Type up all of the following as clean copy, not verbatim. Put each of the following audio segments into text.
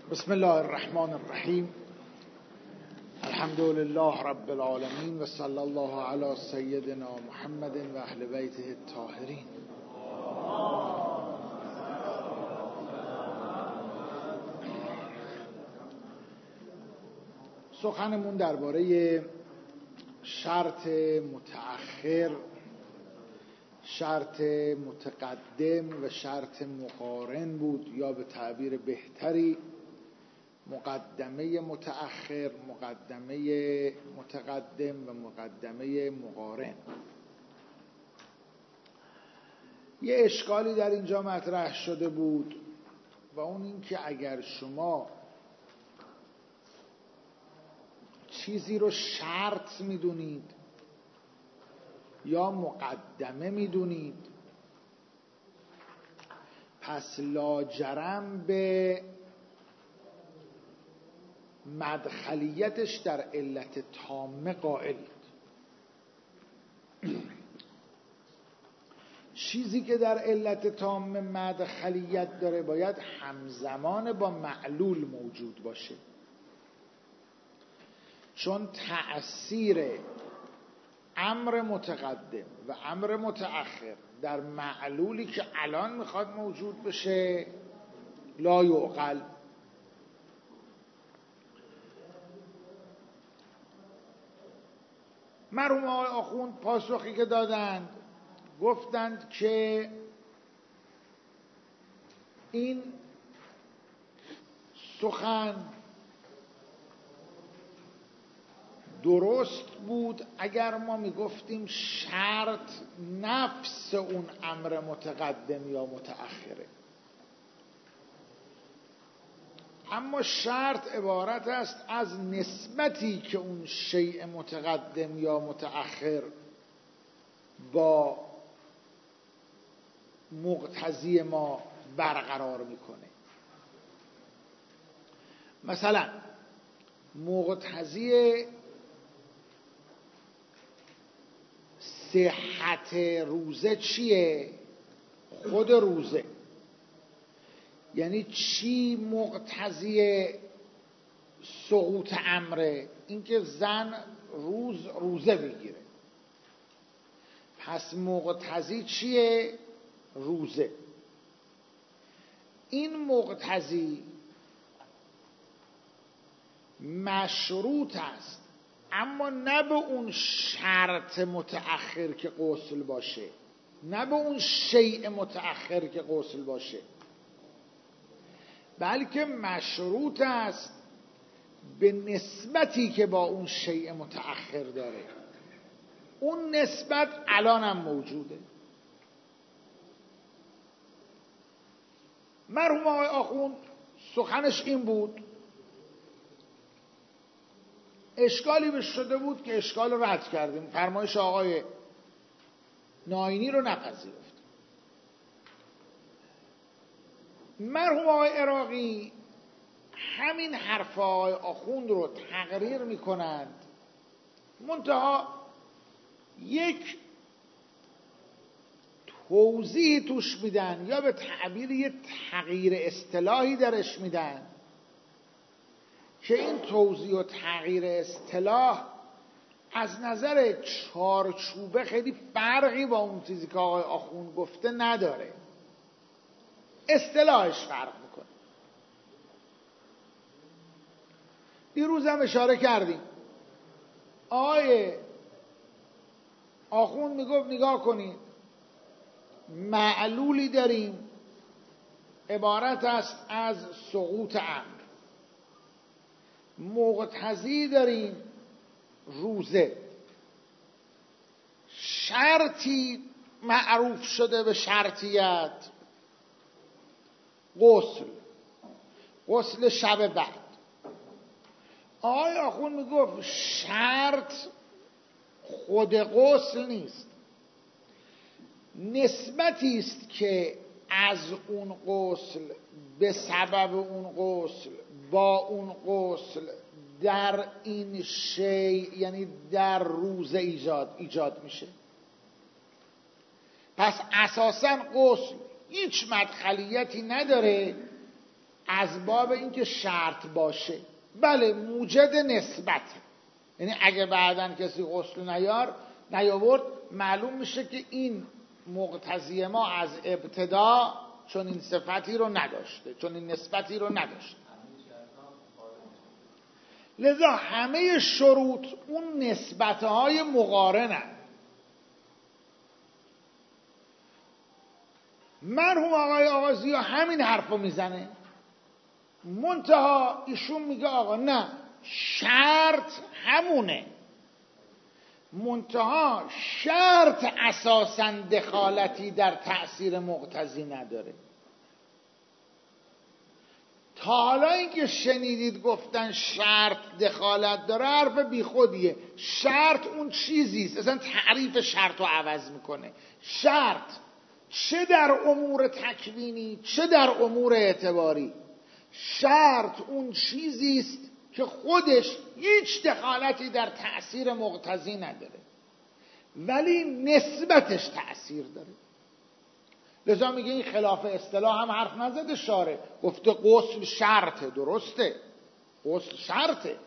بسم الله الرحمن الرحیم. الحمد لله رب العالمین و صلی الله علی سیدنا محمد و اهل بیته الطاهرین. سخنمون درباره شرط متأخر، شرط متقدم و شرط مقارن بود، یا به تعبیر بهتری مقدمه متأخر، مقدمه متقدم و مقدمه مقارن. یه اشکالی در اینجا مطرح شده بود و اون این که اگر شما چیزی رو شرط میدونید یا مقدمه میدونید، پس لاجرم به مدخلیتش در علت تامه قائلید. چیزی که در علت تامه مدخلیت داره باید همزمان با معلول موجود باشه، چون تأثیر امر متقدم و امر متأخر در معلولی که الان میخواد موجود بشه لا یعقل. مرحوم آقای آخوند پاسخی که دادند گفتند که این سخن درست بود اگر ما میگفتیم شرط نفس اون امر متقدم یا متأخره، اما شرط عبارت است از نسبتی که اون شیء متقدم یا متأخر با مقتضی ما برقرار میکنه. مثلا مقتضی صحت روزه چیه؟ خود روزه. یعنی چی مقتضی سقوط امره؟ اینکه زن روزه بگیره. پس مقتضی چیه؟ روزه. این مقتضی مشروط است، اما نه به اون شرط متأخر که غسل باشه، نه به اون شیء متأخر که غسل باشه، بلکه مشروط است به نسبتی که با اون شیء متأخر داره. اون نسبت الان هم موجوده. مرحوم آقای آخوند سخنش این بود، اشکالی بهش شده بود که اشکال رو رد کردیم، فرمایش آقای ناینی رو نپذیرفت. مرحوم آقای عراقی همین حرف آقای آخوند رو تقریر میکنند، منتها یک توضیح توش میدن یا به تعبیر یه تغییر اصطلاحی درش میدن که این توضیح و تغییر اصطلاح از نظر چارچوبه خیلی فرقی با اون چیزی که آقای آخوند گفته نداره، اصطلاحش فرق میکنه. دیروز هم اشاره کردیم آقای آخوند میگفت نگاه کنید، معلولی داریم عبارت است از سقوط امر، مقتضی داریم روزه، شرطی معروف شده به شرطیت غسل شب بعد. آقای آخوند میگفت شرط خود غسل نیست، نسبتی است که از اون غسل به سبب اون غسل با اون غسل در این شی، یعنی در روزه ایجاد میشه. پس اساساً غسل هیچ مدخلیتی نداره از باب اینکه شرط باشه. بله موجد نسبت، یعنی اگه بعدن کسی غسل نیاورد معلوم میشه که این مقتضی ما از ابتدا چون این صفتی رو نداشته، چون این نسبتی رو نداشته. لذا همه شروط اون نسبتهای مقارنن. مرحوم آقای آغازیا همین حرفو میزنه، منتها ایشون میگه آقا نه، شرط همونه، منتها شرط اساساً دخالتی در تأثیر مقتضی نداره. تا حالا اینکه شنیدید گفتن شرط دخالت داره حرف بیخودیه. شرط اون چیزیست، اصلا تعریف شرط رو عوض میکنه. شرط چه در امور تکوینی چه در امور اعتباری، شرط اون چیزیست که خودش هیچ دخالتی در تأثیر مقتضی نداره ولی نسبتش تأثیر داره. لذا میگه این خلاف اصطلاح هم حرف نزده شارع، گفته غسل شرطه، درسته، غسل شرطه،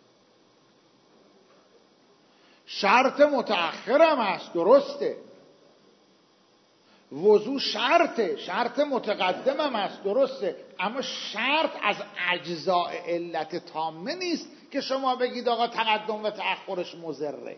شرط متأخرم هست، درسته، وضو شرطه، شرط متقدمم هست، درسته، اما شرط از اجزاء علت تامه نیست که شما بگید آقا تقدم و تأخرش مضره.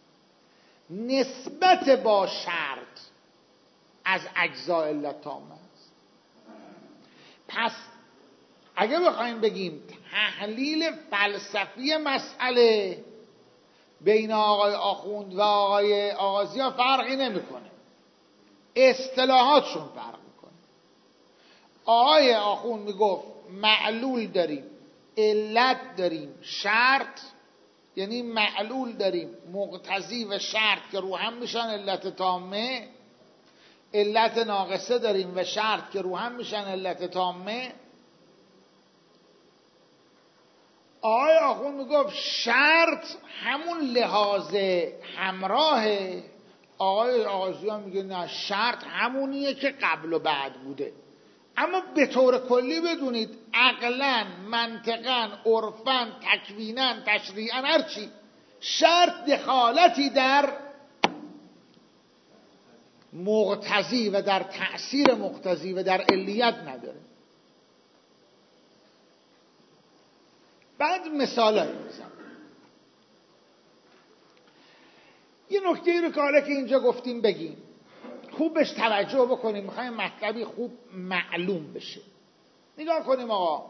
نسبت با شرط از اجزاء علت تامه است. پس اگه بخوایم بگیم تحلیل فلسفی مسئله بین آقای آخوند و آقای آغازیا فرقی نمیکنه، اصطلاحاتشون فرق میکنه. آقای آخوند میگفت معلول داریم، علت داریم، شرط، یعنی معلول داریم مقتضی و شرط که رو هم میشن علت تامه، علت ناقصه داریم و شرط که رو هم میشن علت تامه. آقای آخوند میگفت شرط همون لحاظ همراهه، آقای آغازیان میگه نه، شرط همونیه که قبل و بعد بوده. اما به طور کلی بدونید عقلاً، منطقاً، عرفاً، تکویناً، تشریعاً، هرچی، شرط دخالتی در مقتضی و در تأثیر مقتضی و در علیت نداره. بعد مثالایی میزنم. یه نکته رو که حالا که اینجا گفتیم بگیم، خوب بهش توجه بکنیم، میخوایم مطلبی خوب معلوم بشه. نگاه کنیم آقا،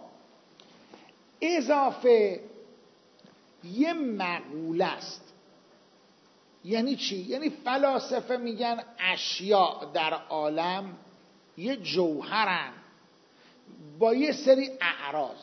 اضافه یه مقوله است. یعنی چی؟ یعنی فلاسفه میگن اشیاء در عالم یه جوهرن با یه سری اعراض.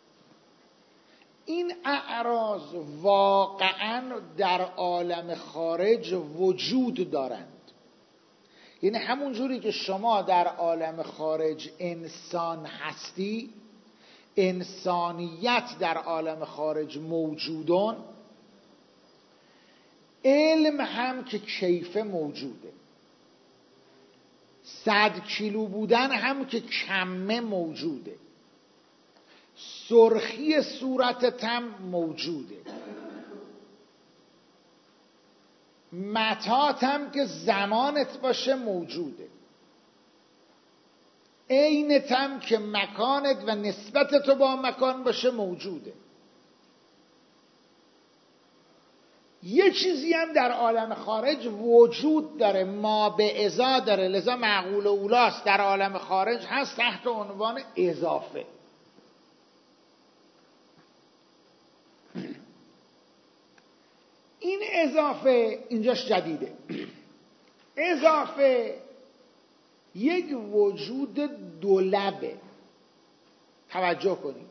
این اعراض واقعا در عالم خارج وجود دارند. یعنی همون جوری که شما در عالم خارج انسان هستی، انسانیت در عالم خارج موجودون، علم هم که کیف موجوده، 100 کیلو بودن هم که کمه موجوده، سرخی صورتت هم موجوده، متات هم که زمانت باشه موجوده، عینت هم که مکانت و نسبت تو با مکان باشه موجوده. یه چیزی هم در عالم خارج وجود داره، ما به ازا داره، لذا معقول اولاست در عالم خارج هست تحت عنوان اضافه. این اضافه اینجاش جدیده. اضافه یک وجود دولبه، توجه کنید،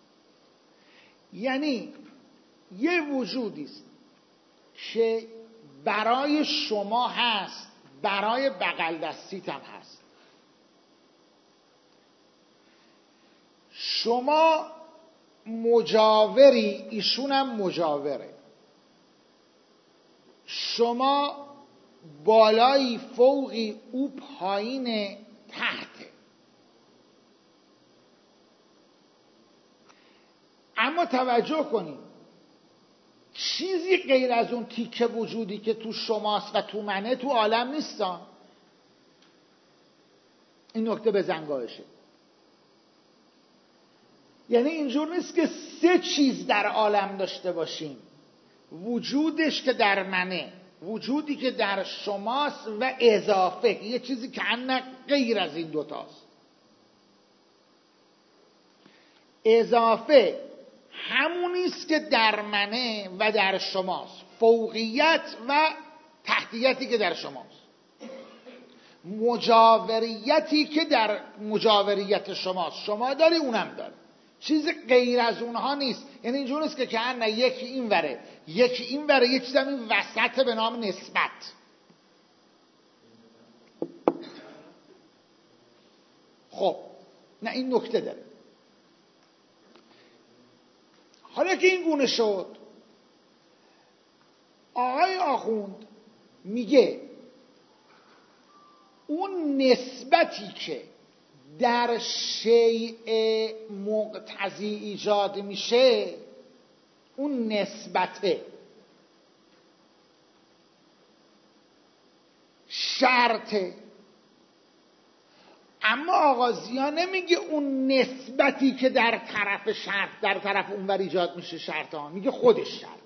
یعنی یه وجودی است که برای شما هست، برای بغل دستیت هم هست. شما مجاوری، ایشون هم مجاوره. شما بالایی، فوقی، او پایین، تحته. اما توجه کنید چیزی غیر از اون تیکه وجودی که تو شماست و تو منه تو عالم نیستان. این نکته بزنگاهشه. یعنی اینجور نیست که سه چیز در عالم داشته باشیم، وجودش که در منه، وجودی که در شماست و اضافه یه چیزی که انه غیر از این دوتاست. اضافه همونیست که در منه و در شماست، فوقیت و تحتیتی که در شماست، مجاوریتی که در مجاوریت شماست، شما داری اونم داری، چیز غیر از اونها نیست. یعنی اینجور نیست که نه یکی این وره یکی این وره، یه چیز هم این وسط به نام نسبت. خب نه، این نکته داره. حالا که این گونه شد، آقای آخوند میگه اون نسبتی که در شیء مقتضی ایجاد میشه، اون نسبته شرطه. اما آغازیا نمیگه اون نسبتی که در طرف شرط، در طرف اونور ایجاد میشه شرط ها، میگه خودش شرطه.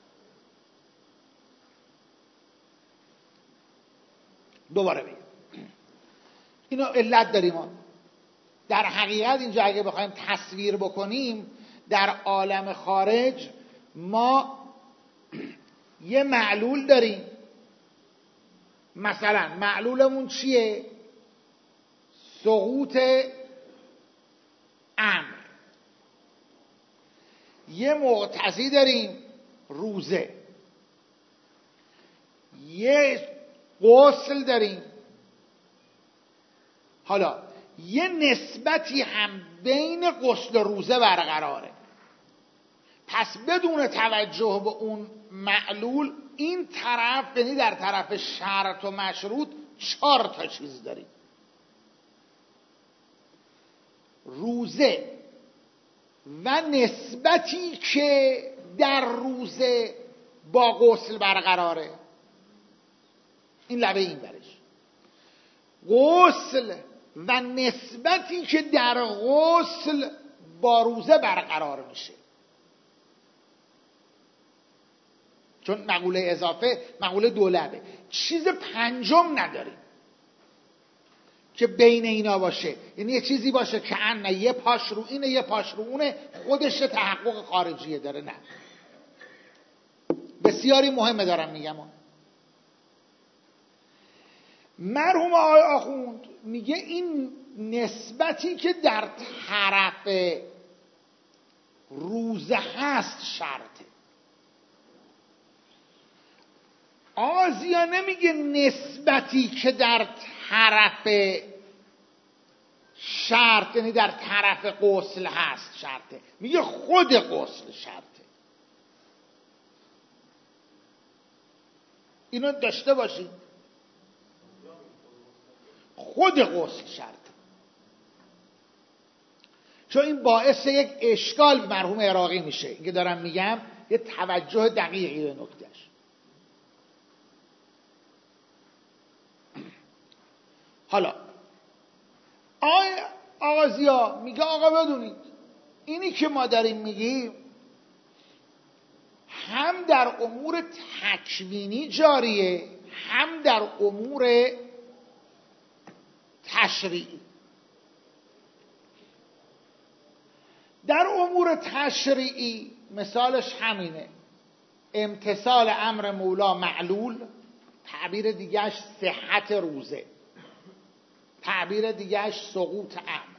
دوباره بگم اینو علت داریم ها. در حقیقت اینجا اگه بخوایم تصویر بکنیم، در عالم خارج ما یه معلول داریم. مثلا معلولمون چیه؟ سقوط امر. یه مقتضی داریم، روزه. یه غسل داریم. حالا یه نسبتی هم بین غسل و روزه برقراره. پس بدون توجه به اون معلول، این طرف، یعنی در طرف شرط و مشروط، 4 تا چیز داریم. روزه و نسبتی که در روزه با غسل برقراره، این لبه این برش. غسل و نسبتی که در غسل با روزه برقرار میشه. چون مقوله اضافه مقوله دولبه. چیز پنجم نداریم که بین اینا باشه. یعنی یه چیزی باشه که نه یه پاش رو اینه یه پاش رو اونه، خودش تحقق خارجیه داره. نه، بسیاری مهمه دارم میگم. مرحوم آقای آخوند میگه این نسبتی که در طرف روزه هست شرطه. آزیا نمیگه نسبتی که در طرف شرط، یعنی در طرف غسل هست شرطه، میگه خود غسل شرطه. اینو داشته باشید، خود غسل شرطه. چون این باعث یک اشکال مرحوم عراقی میشه. اینکه دارم میگم یه توجه دقیقی به نکتهش. حالا آقا زیا میگه آقا بدونید اینی که ما داریم میگیم هم در امور تکوینی جاریه، هم در امور تشریعی. در امور تشریعی مثالش همینه: امتثال امر مولا معلول، تعبیر دیگهش صحت روزه، تعبیر دیگهش سقوط امر.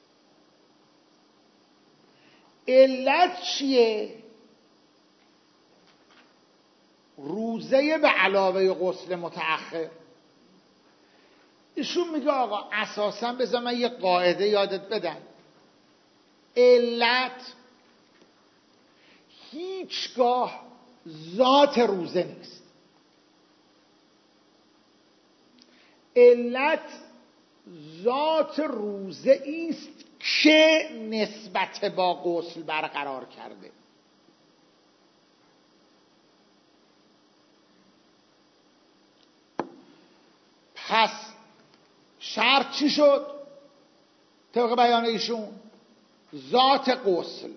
علت چیه؟ روزه به علاوه غسل متأخر. ایشون میگه آقا اساساً بذار من یه قاعده یادت بدم: علت هیچگاه ذات روزه نیست. علت ذات روزه ایست که نسبت با غسل برقرار کرده. پس شرط چی شد؟ طبق بیان ایشون ذات غسل.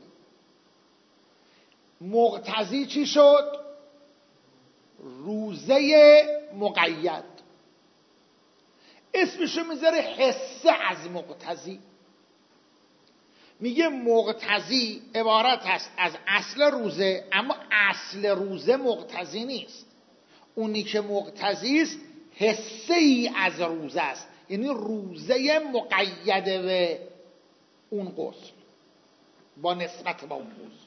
مقتضی چی شد؟ روزه مقید. اسمشو میذاره حسه از مقتضی. میگه مقتضی عبارت است از اصل روزه، اما اصل روزه مقتضی نیست. اونی که مقتضی است حسه ای از روزه است، یعنی روزه مقیده به اون غسل با نسبت با اون غسل.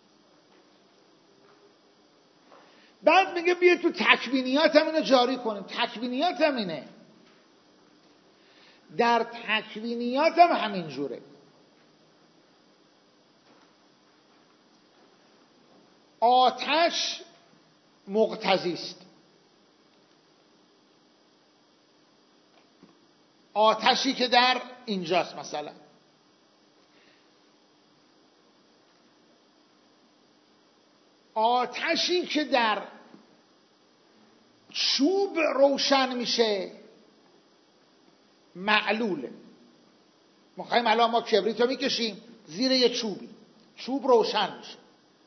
بعد میگه بیا تو تکوینیات هم اینو جاری کنیم. تکوینیات هم اینه، در تکوینیات هم همین جوره. آتش مقتضی است. آتشی که در اینجاست، مثلا آتشی که در چوب روشن میشه معلوله. ما خواهیم الان ما کبریت رو میکشیم زیر یه چوبی، چوب روشن میشه.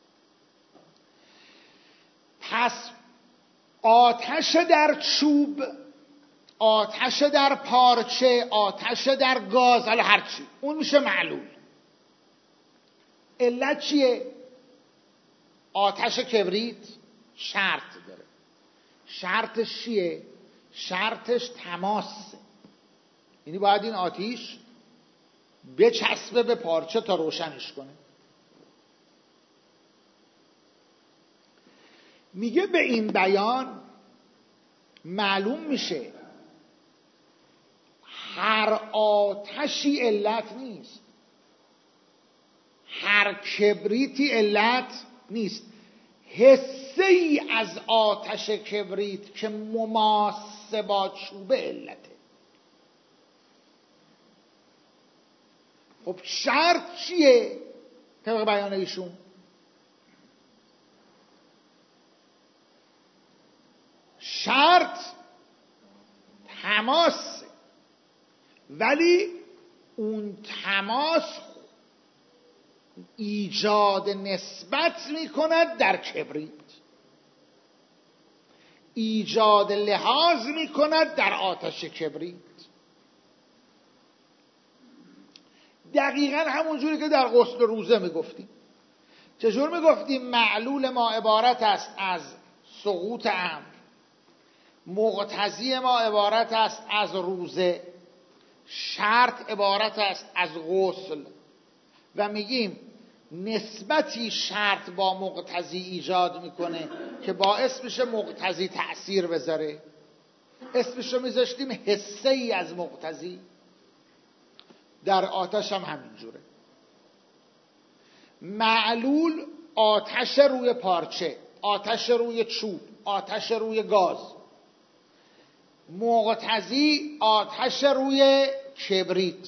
پس آتش در چوب، آتش در پارچه، آتش در گاز، حالا هرچی، اون میشه معلول. علت چیه؟ آتش کبریت شرط داره. شرطش چیه؟ شرطش تماسه، یعنی باید این آتیش بچسبه به پارچه تا روشنش کنه. میگه به این بیان معلوم میشه هر آتشی علت نیست، هر کبریتی علت نیست. حسه ای از آتش کبریت که مماس با چوب علته. خب شرط چیه؟ طبق بیان ایشون شرط تماس، ولی اون تماس ایجاد نسبت میکند در کبریت، ایجاد لحاظ میکند در آتش کبریت. دقیقا همون جوری که در غسل روزه میگفتیم. چجور میگفتیم؟ معلول ما عبارت است از سقوط امر، مقتضی ما عبارت است از روزه، شرط عبارت است از غسل. و میگیم نسبتی شرط با مقتضی ایجاد میکنه که باعث میشه مقتضی تأثیر بذاره. اسمشو میذاشتیم حسه ای از مقتضی. در آتش هم همینجوره. معلول آتش روی پارچه، آتش روی چوب، آتش روی گاز. مقتضی آتش روی کبریت.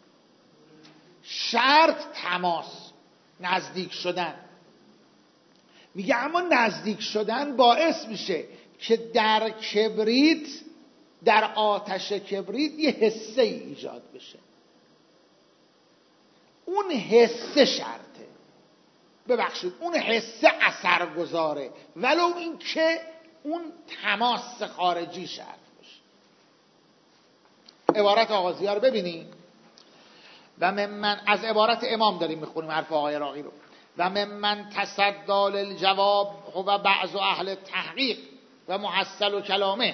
شرط تماس، نزدیک شدن. میگه اما نزدیک شدن باعث میشه که در کبریت، در آتش کبریت یه حسه ای ایجاد بشه. اون حسه شرطه، ببخشید اون حسه اثر گذاره، ولو این که اون تماس خارجی شرط باشه. عبارت آغازی ها رو ببینیم. و ممن، از عبارت امام داریم میخونیم حرف آقای راغی رو. و ممن تصدی للجواب هو بعض اهل تحقیق و محصل کلامه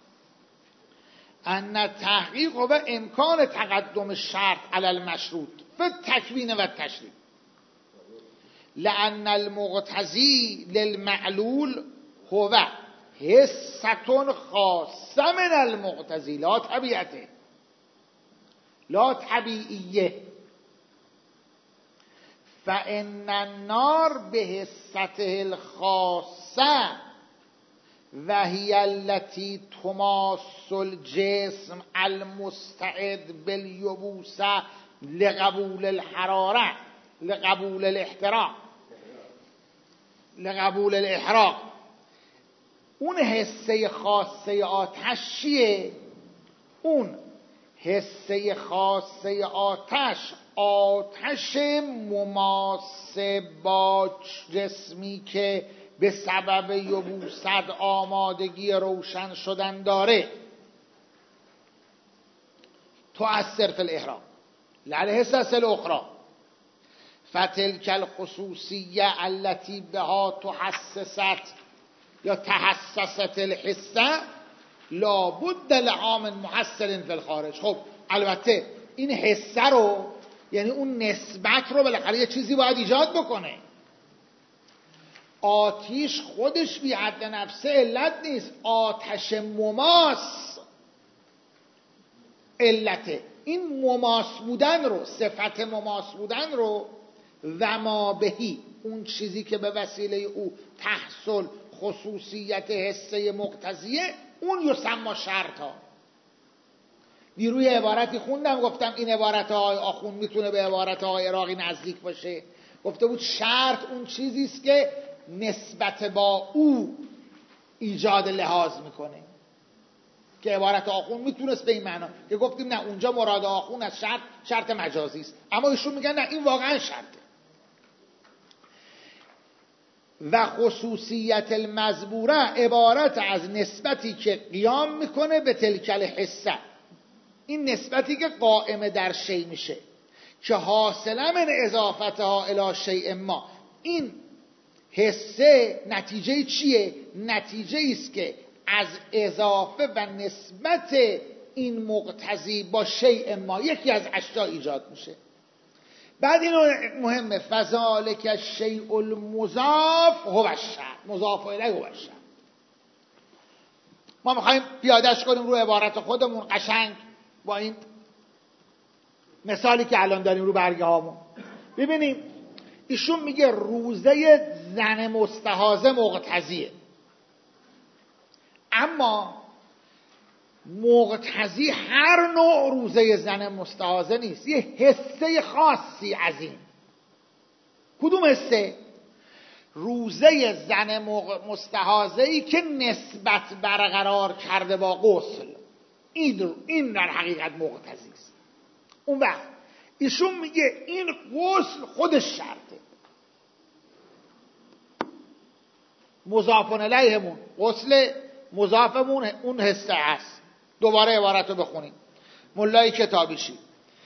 ان تحقیق هو امکان تقدم شرط علی المشروط به تکوین و تشریع، لأن المقتضی للمعلول هو حسة خاصة من المقتضی لا طبیعته، لا طبیعیه. فإن النار بحسته الخاصة وهي التي تماس الجسم المستعد بالیبوسة لقبول الحراره، لقبول الاحتراق، لقبول الاحراق. اون حسه خاصه آتش چیه؟ اون حسه خاصه آتش، آتش مماس با جسمی که به سبب یبوست آمادگی روشن شدن داره. تؤثر فی الاحراق للحسس الاخرى فتلک الخصوصیه التي بها تحسست یا تحسست الحسه لابد لها من محسن فی الخارج. خب البته این حسه رو، یعنی اون نسبت رو بالاخره یه چیزی باید ایجاد بکنه. آتیش خودش بی حد نفسه علت نیست، آتش مماس علته. این مماس بودن رو، صفت مماس بودن رو و ما بهی، اون چیزی که به وسیله او تحصل خصوصیت حسه مقتضیه، اون یسمى شرطا. دیروی عبارتی خوندم، گفتم این عبارت های آخوند میتونه به عبارت های عراقی نزدیک باشه. گفته بود شرط اون چیزی است که نسبت با او ایجاد لحاظ میکنه، که عبارت آخوند میتونست به این معنا، که گفتیم نه اونجا مراد آخوند از شرط مجازی است، اما ایشون میگن نه این واقعا شرطه. و خصوصیت المزبوره عبارت از نسبتی که قیام میکنه به تلک الحسه، این نسبتی که قائم در شی میشه، که حاصله من اضافتها الی شیء ما. این حسه نتیجه چیه؟ نتیجه است که از اضافه و نسبت این مقتضی با شیء ما، یکی از اشیا ایجاد میشه. بعد اینو مهمه، فذالک الشیء المضاف هو الشرط، مضاف الیه هو الشرط. ما میخوایم پیادهش کنیم رو عبارت خودمون قشنگ با این مثالی که الان داریم رو برگه هامون. ببینیم ایشون میگه روزه زن مستحاضه مقتضیه، اما مقتضی هر نوع روزه زن مستحاضه نیست، یه حسه خاصی از این. کدوم حسه؟ روزه زن مستحاضه‌ای که نسبت برقرار کرده با غسل، این در حقیقت مقتضی است. اون وقت ایشون میگه این غسل خودش شرطه، مضاف الیهمون غسل مضافمون اون حسه است. دوباره عبارت رو بخونیم، ملای کتابیشی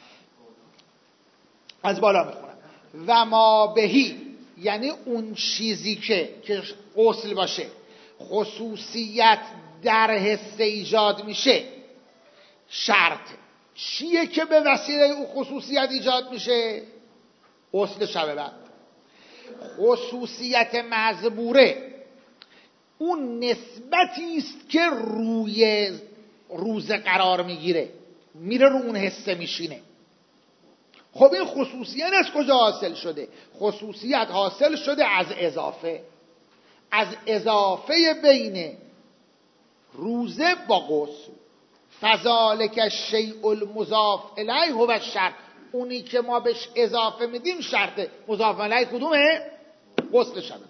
از بالا میخونم. و ما بهی، یعنی اون چیزی که غسل باشه خصوصیت در حسه ایجاد میشه شرط. چیه که به وسیله او خصوصیت ایجاد میشه؟ غسل شب بعد. خصوصیت مزبوره اون نسبتی است که روی روزه قرار میگیره، میره رو اون حسه میشینه. خب این خصوصیت از کجا حاصل شده؟ خصوصیت حاصل شده از اضافه بین روزه با غسل. فذالک الشیء المضاف الیه هو الشرط، اونی که ما بهش اضافه میدیم شرطه. مضاف الیه کدومه؟ غسل شب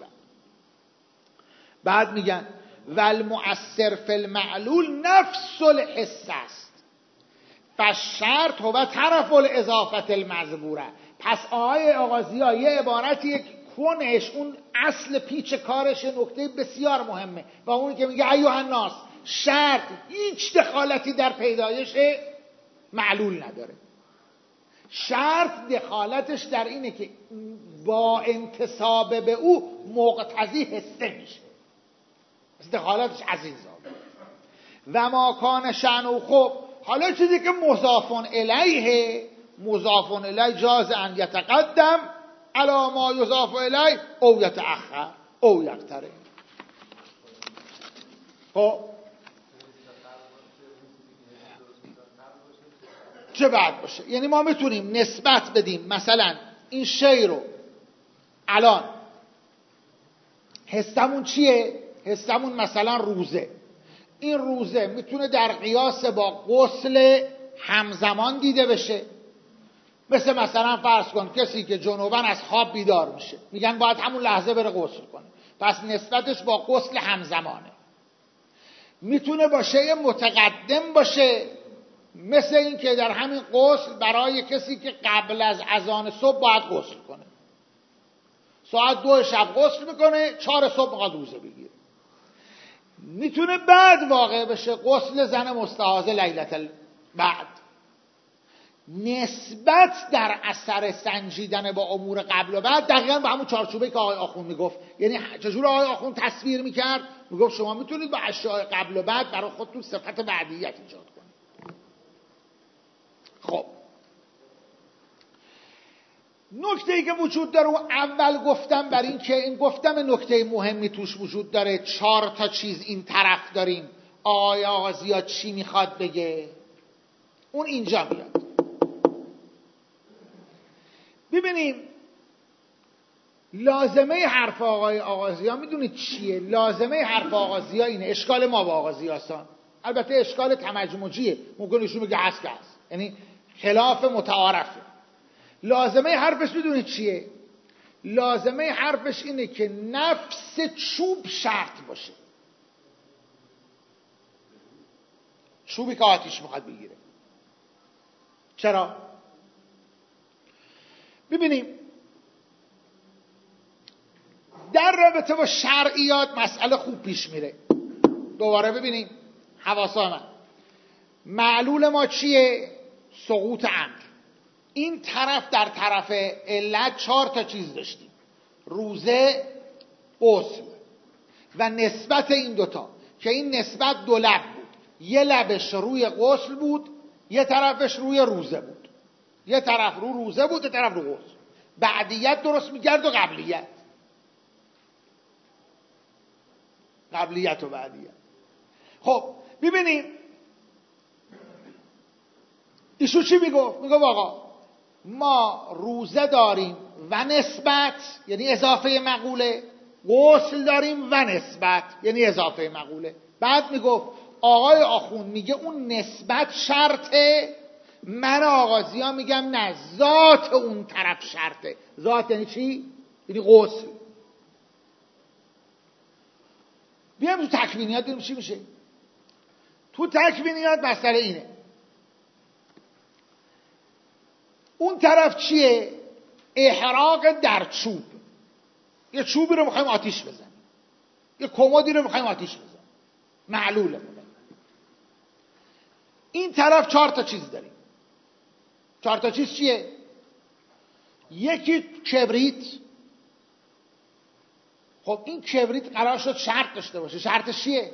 بعد میگن والمؤثر فی المعلول نفس الحس است فالشرط هو طرف الاضافه المذبوره. پس آقای آغازیا یه عبارتی کنش اون اصل پیچ کارش نکته بسیار مهمه، و اونی که میگه ایها الناس، شرط هیچ دخالتی در پیدایش معلول نداره. شرط دخالتش در اینه که با انتساب به او مقتضی حسه میشه، دخالتش عزیزا. و ما کان شأنه. خب حالا چیزی که مضاف الیه، مضاف الیه جاز ان یتقدم علی ما یضاف الیه او یتأخر او یقترب. خب چه بعد باشه؟ یعنی ما میتونیم نسبت بدیم، مثلا این شی رو الان حسمون چیه؟ حسمون مثلا روزه. این روزه میتونه در قیاس با غسل همزمان دیده بشه، مثلا فرض کن کسی که جنوباً از خواب بیدار میشه، میگن باید همون لحظه بره غسل کنه، پس نسبتش با غسل همزمانه. میتونه با شیء متقدم باشه، مثل این که در همین غسل برای کسی که قبل از اذان صبح باید غسل کنه، ساعت 2 شب غسل میکنه، 4 صبح میخواد روزه بگیره. میتونه بعد واقع بشه غسل زن مستحاضه لیلة بعد. نسبت در اثر سنجیدن با امور قبل و بعد دقیقاً با همون چارچوبه که آقای آخوند میگفت. یعنی چجور آقای آخوند تصویر میکرد؟ میگفت شما میتونید با اشیاء قبل و بعد برای خودتون صفت بعدیت ایجاد کنید. خب نکته‌ای که وجود داره، اول گفتم بر این که این گفتم نکته مهمی توش وجود داره. 4 تا چیز این طرف داریم. آقای آغازیا چی میخواد بگه؟ اون اینجا میاد. ببینیم لازمه حرف آقای آغازیا میدونید چیه؟ لازمه حرف آغازیا اینه. اشکال ما با آغازیا هستن، البته اشکال تمجموجیه، ممکن ایشون بگه هست که هست، یعنی خلاف متعارفه. لازمه حرفش میدونید چیه؟ لازمه حرفش اینه که نفس چوب شرط باشه. چوبی که آتیش میخواد بگیره. چرا؟ ببینیم در رابطه با شرعیات مسئله خوب پیش میره. دوباره ببینیم حواسا معلول ما چیه؟ سقوط امر. این طرف در طرف علت 4 تا چیز داشتیم: روزه، غسل و نسبت این دوتا، که این نسبت 2 لب بود. یه لبش روی غسل بود، یه طرفش روی روزه بود. یه طرف رو روزه بود، یه طرف رو غسل. بعدیت درست می‌کرد و قبلیت. قبلیت و بعدیت. خب ببینیم ایشون چی میگفت؟ میگفت آقا ما روزه داریم و نسبت، یعنی اضافه مقوله، غسل داریم و نسبت، یعنی اضافه مقوله. بعد میگفت آقای آخوند میگه اون نسبت شرطه، من آغازیا میگم نه، ذات اون طرف شرطه. ذات یعنی چی؟ یعنی غسل. بیایم تو تکوینیات ببینیم چی میشه. تو تکوینیات مسئله اینه، اون طرف چیه؟ احراق در چوب. یه چوبی رو میخوایم آتیش بزنیم، یه کمدی رو میخوایم آتیش بزنیم، معلوله. این طرف 4 تا چیز داریم. 4 تا چیز چیه؟ یکی کبریت. خب این کبریت قرار شد شرط داشته باشه. شرطش چیه؟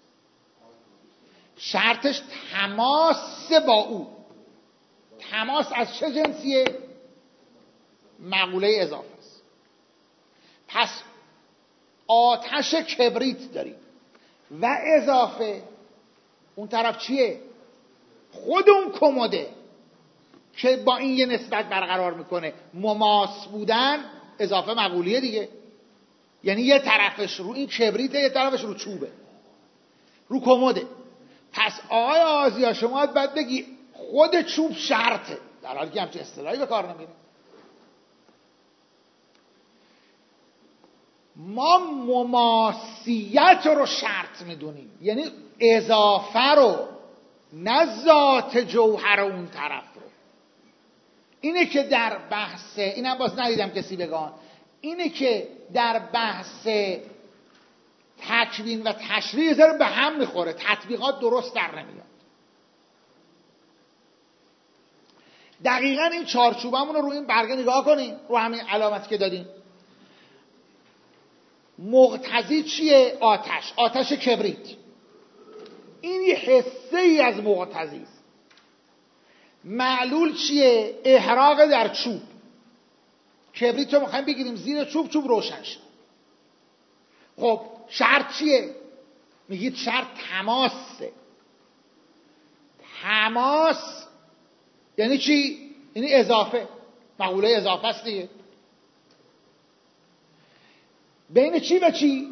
شرطش تماس با او. تماس از چه جنسیه؟ مقوله اضافه است. پس آتش کبریت داریم و اضافه اون طرف چیه؟ خود اون کموده که با این یه نسبت برقرار میکنه. مماس بودن اضافه مقولیه دیگه، یعنی یه طرفش رو این کبریته، یه طرفش رو چوبه، رو کموده. پس آقای آزیا شما باید بگی خود چوب شرطه، در حالی که همچه اصطلاحی به کار نمیره. ما مماسیت رو شرط میدونیم، یعنی اضافه رو، نه ذات جوهر اون طرف رو. اینه که در بحث، اینم باز ندیدم کسی بگن، اینه که در بحث تکوین و تشریح ذره به هم میخوره، تطبیقات درست در نمیاد. دقیقاً این چارچوبمون رو این برگه نگاه کنیم، رو همین علامتی که دادیم. مقتضی چیه؟ آتش کبریت. این یه حصه ای از مقتضی است. معلول چیه؟ احراق در چوب. کبریت رو میخوایم بگیریم زیر چوب، چوب روشن شد. خب شرط چیه؟ میگید شرط تماسه. تماس یعنی چی؟ یعنی اضافه. مقوله اضافه است دیگه. بین چی و چی؟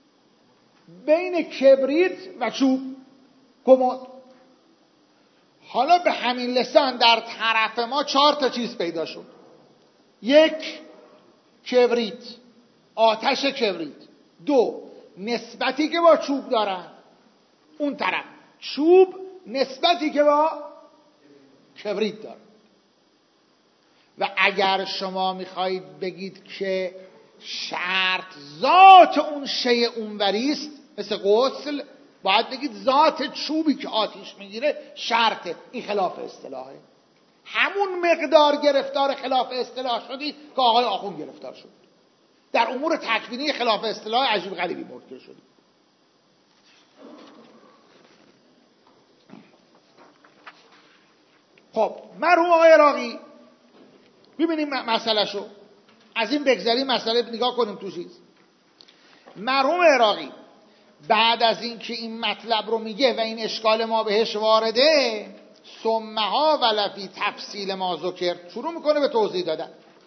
بین کبریت و چوب، کمد. حالا به همین لسان در طرف ما 4 چیز پیدا شد. 1 کبریت، آتش کبریت. 2 نسبتی که با چوب دارن، اون طرف چوب نسبتی که با کبریت داره. و اگر شما میخواهید بگید که شرط ذات اون شیء اونوریست، مثل غسل، باید بگید ذات چوبی که آتیش میگیره شرطه. این خلاف اصطلاحه. همون مقدار گرفتار خلاف اصطلاح شدی که آقای آخوند گرفتار شد. در امور تکوینی خلاف اصطلاح عجیب غریبی مرتکب شدی. خب مرحوم آقای عراقی، ببینیم مسئله شو از این بگذاریم، مسئله نگاه کنیم تو چیز. مرحوم عراقی بعد از این که این مطلب رو میگه و این اشکال ما بهش وارده، ثمها و لفی تفصیل ما ذکر شروع میکنه به توضیح دادن.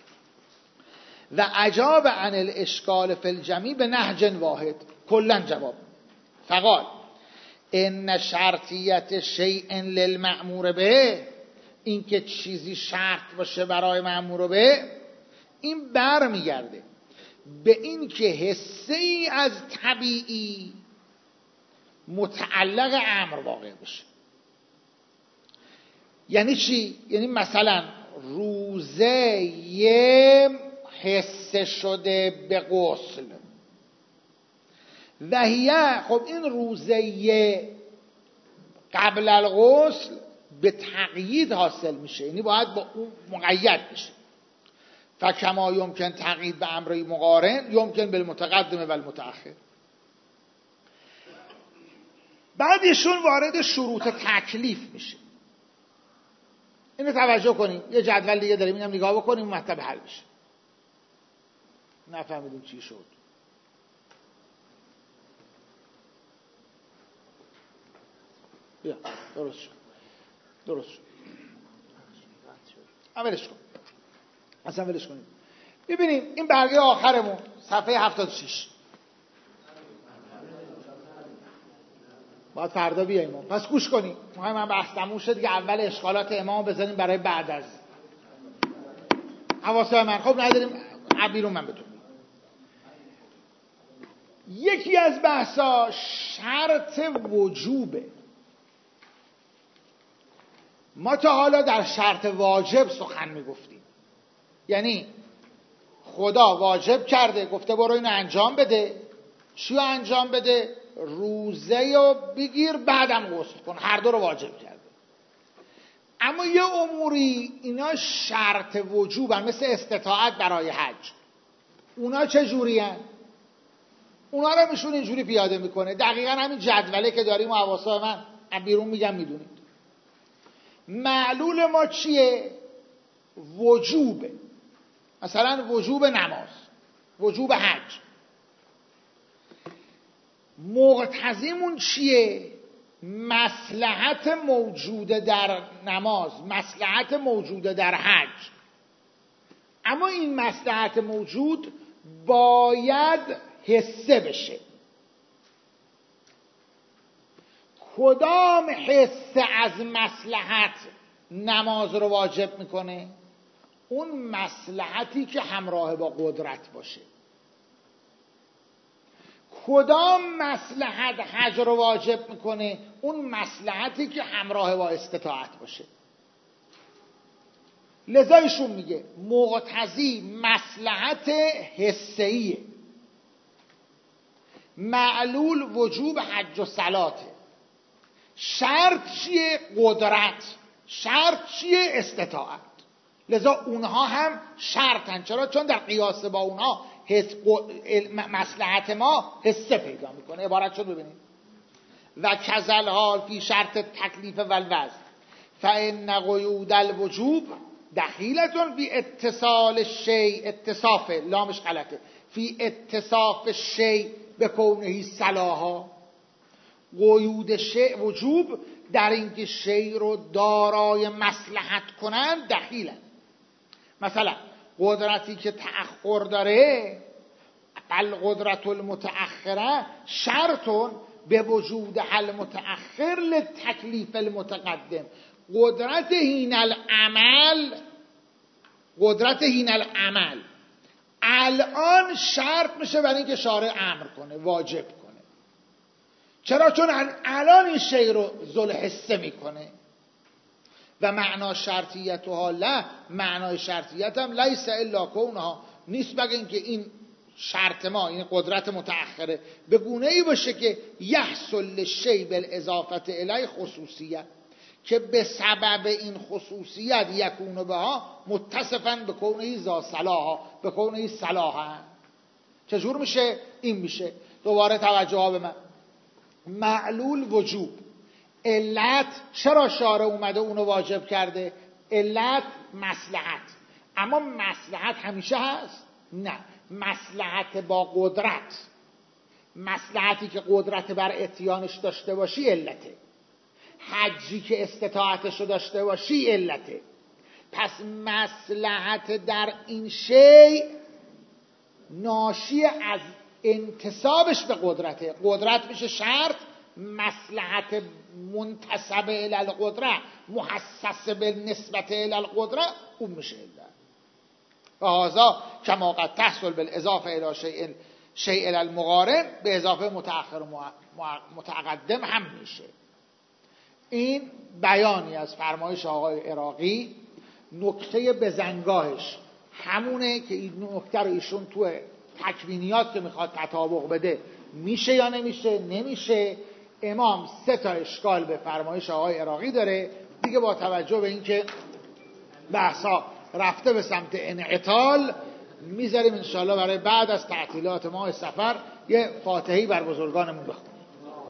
و اجاب عن الاشکال فی الجمی به نهج واحد، کلا جواب فقال ان شرطیت شیء للمأمور به، این که چیزی شرط باشه برای مأمور به، این برمیگرده به این که حصه ای از طبیعی متعلق امر واقع بشه. یعنی چی؟ یعنی مثلا روزه یه حصه شده به غسل وحیه، خب این روزه قبل الغسل به تقیید حاصل میشه، یعنی باید با اون مقید بشه. فکما یمکن تقیید به امری مقارن یمکن بالمتقدم و المتأخر. بعدشون وارد شروط تکلیف میشه. اینو توجه کنیم. یه جدول دیگه داریم، اینم نگاه بکنیم مطلب حل بشه. نفهمیدیم چی شد. بیا درست شد. درست شد. ولش کن. اصلا ولش کنیم. ببینیم این برگه آخرمون صفحه 76. باید فردا بیاییم. پس گوش کنیم. من بحث تموم شد که اول اشکالات امام بزنیم برای بعد از حواسه من. خب نداریم عبیرون من بتونیم. یکی از بحثا شرط وجوبه. ما تا حالا در شرط واجب سخن میگفتیم، یعنی خدا واجب کرده، گفته برو اینو انجام بده. چیو انجام بده؟ روزه رو بگیر بعدم غسل کن. هر دو رو واجب کرده. اما یه اموری اینا شرط وجوبن، مثل استطاعت برای حج. اونا چه جوری هن؟ اونا رو میشون اینجوری پیاده میکنه. دقیقا همین جدوله که داریم و حواسا من بیرون میگم میدونید. معلول ما چیه؟ وجوبه. مثلا وجوب نماز، وجوب حج. مقتضیمون چیه؟ مصلحت موجوده در نماز، مصلحت موجوده در حج. اما این مصلحت موجود باید حسه بشه. کدام حسه از مصلحت نماز رو واجب میکنه؟ اون مصلحتی که همراه با قدرت باشه. کدام مصلحت حج رو واجب میکنه؟ اون مصلحتی که همراه با استطاعت باشه. لذا ایشون میگه مقتضی مصلحت حسیه، معلول وجوب حج و صلاته. شرط چیه؟ قدرت. شرط چیه؟ استطاعت. لذا اونها هم شرطن. چرا؟ چون در قیاس با اونها مصلحت ما حسه پیدا میکنه. عبارت شد ببینید. و کذل حال فی شرط تکلیف و الوزن فان قیود الوجوب دخیلتون فی اتصال شیء، اتصاف لامش غلطه، فی اتصاف شیء به کونه صلاحا. قیود شیء وجوب در اینکه شیء رو دارای مصلحت کنن دخیلن. مثلا قدرتی که تأخر داره، القدرت المتأخره شرطون به وجود حل متأخر لتکلیف المتقدم. قدرت هین العمل الان شرط میشه برای اینکه شارع امر کنه، واجب کنه. چرا؟ چون الان این شی رو ذل حسه میکنه. و معنا شرطیت و حالا معنای شرطیت هم لیس الا کونها، نیست مگه اینکه این شرط ما، این قدرت متأخره به گونه ای باشه که یحصل للشی بالاضافه الی خصوصیت، که به سبب این خصوصیت یکون بها متصفاً به کونه ذا صلاح، به کونه صلاح. چجور میشه؟ این میشه. دوباره توجه ها به من. معلول وجوب، علت چرا شارع اومده اونو واجب کرده؟ علت مصلحت. اما مصلحت همیشه هست؟ نه. مصلحت با قدرت، مصلحتی که قدرت بر اتیانش داشته باشی علته، حجی که استطاعتش رو داشته باشی علته. پس مصلحت در این شی ناشی از انتسابش به قدرته. قدرت میشه شرط، مصلحت منتسب الی القدره محسس به نسبت الی القدره اون میشه علت. و هذا کما قد تحصل بالاضافه الی شیء الی المقارن، به اضافه متأخر و متقدم هم میشه. این بیانی از فرمایش آقای عراقی. نکته بزنگاهش همونه که این نکته رو ایشون تو تکوینیات که میخواد تطابق بده میشه یا نمیشه؟ نمیشه. امام 3 تا اشکال به فرمایش آقای عراقی داره دیگه. با توجه به اینکه بحثا رفته به سمت انعطال، میذاریم انشاءالله برای بعد از تعطیلات ماه صفر یه فاتحه‌ای بر بزرگانمون بخونیم.